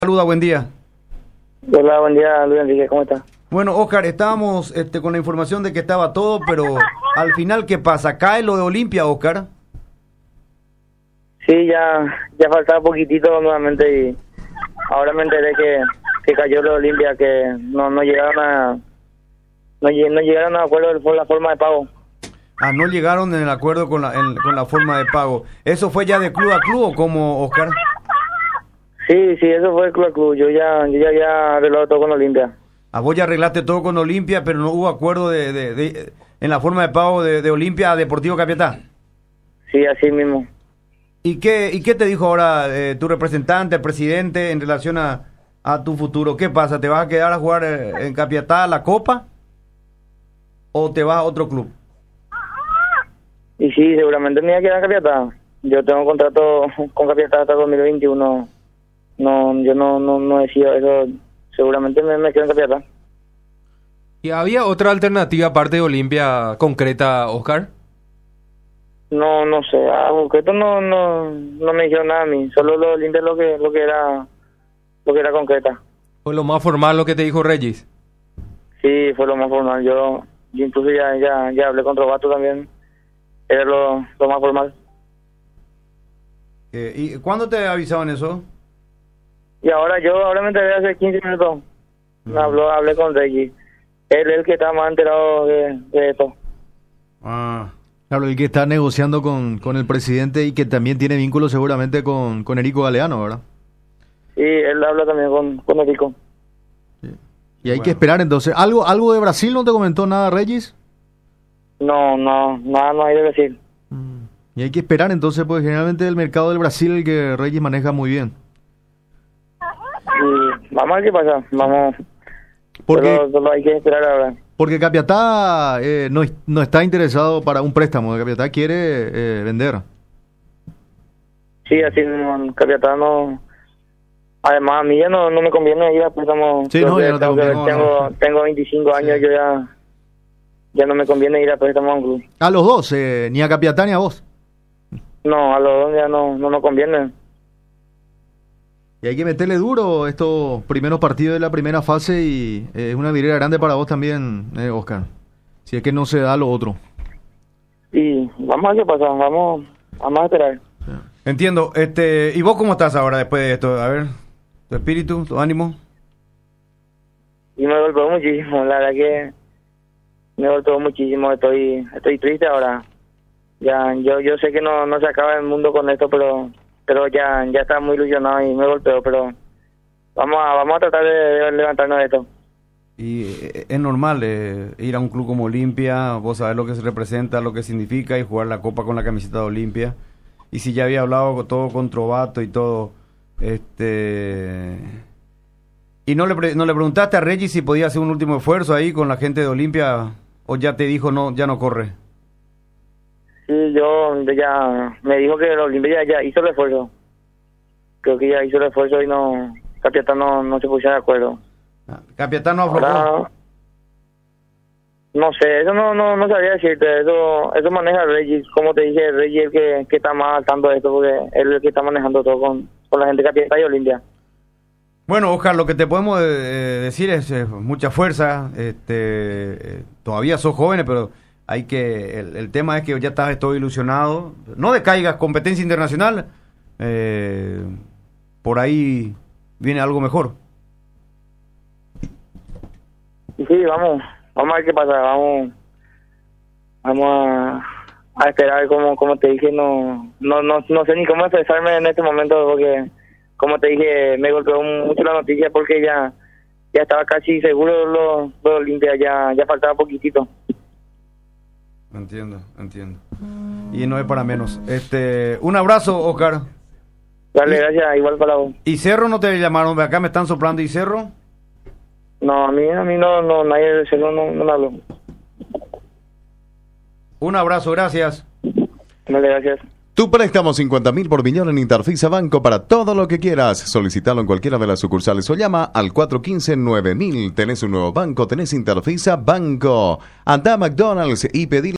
Saluda, buen día. Hola, buen día, Luis Enrique, ¿cómo estás? Bueno, Oscar, estábamos con la información de que estaba todo, pero al final, ¿qué pasa? ¿Cae lo de Olimpia, Oscar? Sí, ya faltaba poquitito nuevamente y ahora me enteré que cayó lo de Olimpia, que no llegaron a acuerdo por la forma de pago. Ah, no llegaron en el acuerdo con la forma de pago. ¿Eso fue ya de club a club o cómo, Oscar? Sí, eso fue el club a club. Yo ya había arreglado todo con Olimpia. Ah, vos ya arreglaste todo con Olimpia, pero no hubo acuerdo en la forma de pago de Olimpia a Deportivo Capiatá. Sí, así mismo. ¿Y qué te dijo ahora tu representante, el presidente, en relación a tu futuro? ¿Qué pasa? ¿Te vas a quedar a jugar en Capiatá la Copa o te vas a otro club? Y sí, seguramente me voy a quedar en Capiatá. Yo tengo contrato con Capiatá hasta 2021. Yo no decido eso. Seguramente me quedo en Capiatá. ¿Y había otra alternativa aparte de Olimpia concreta, Oscar? No sé, concreto no me dijeron nada a mí, solo lo Olimpia lo que era concreta. ¿Fue lo más formal lo que te dijo Reyes? Sí, fue lo más formal. Yo incluso ya hablé con Robato también. Era lo más formal. ¿Y cuándo te avisaban eso? Y ahora me enteré hace 15 minutos. Hablé con Reggie. Él es el que está más enterado de esto. Claro, el que está negociando con el presidente y que también tiene vínculos seguramente con Erico Galeano, ¿verdad? Sí, él habla también con Erico. Sí. Y hay que esperar entonces. ¿Algo de Brasil no te comentó nada, Regis? No, nada no hay de decir. Y hay que esperar entonces, pues generalmente el mercado del Brasil el que Regis maneja muy bien. Y vamos a ver qué pasa, vamos. Porque solo hay que esperar ahora. Porque Capiatá no está interesado para un préstamo, Capiatá quiere vender. Sí, así mismo, Capiatá no. Además, a mí ya no me conviene ir a préstamo. Sí, no, ya no tengo 25 años, yo ya no me conviene ir a préstamo a un club. A los dos, ni a Capiatá ni a vos. No, a los dos ya no nos conviene. Y hay que meterle duro estos primeros partidos de la primera fase y es una vidriera grande para vos también, Oscar. Si es que no se da lo otro. Y vamos a ver qué pasa, vamos a esperar. Sí. Entiendo. ¿Y vos cómo estás ahora después de esto? A ver, tu espíritu, tu ánimo. Y me golpeó muchísimo, la verdad que me golpeó muchísimo. Estoy triste ahora. Ya, yo sé que no se acaba el mundo con esto, pero ya está muy ilusionado y me golpeó, pero vamos a tratar de levantarnos de esto. Y es normal ir a un club como Olimpia, vos sabés lo que se representa, lo que significa y jugar la Copa con la camiseta de Olimpia. Y si ya había hablado todo con Trovato y todo, y no le preguntaste a Reggie si podía hacer un último esfuerzo ahí con la gente de Olimpia o ya te dijo no, ya no corre. Sí, yo ya me dijo que la Olimpia ya hizo el esfuerzo. Creo que ya hizo el esfuerzo y Capiatá no se puso de acuerdo. Capiatá no aflojó. Ahora, no sé, eso no sabría decirte. Eso maneja Regis. Como te dije, Regis es el que está más al tanto de esto, porque él es el que está manejando todo con la gente de Capiatá y Olimpia. Bueno, Oscar, lo que te podemos decir es mucha fuerza. Todavía sos jóvenes, pero hay que el tema es que ya estás todo ilusionado. No decaigas, competencia internacional. Por ahí viene algo mejor. Sí, vamos a ver qué pasa. Vamos a esperar. Como te dije, no sé ni cómo expresarme en este momento, porque como te dije, me golpeó mucho la noticia, porque ya estaba casi seguro lo Olimpia, ya faltaba poquitito. Entiendo. Y no es para menos. Un abrazo, Oscar. Dale, gracias, igual para vos. ¿Y Cerro no te llamaron? Acá me están soplando. ¿Y Cerro? No, a mí no, nadie de Cerro no me habló. Un abrazo, gracias. Dale, gracias. Tu préstamo 50.000 por millón en Interfisa Banco para todo lo que quieras. Solicítalo en cualquiera de las sucursales o llama al 415-9000. Tenés un nuevo banco, tenés Interfisa Banco. Anda a McDonald's y pedí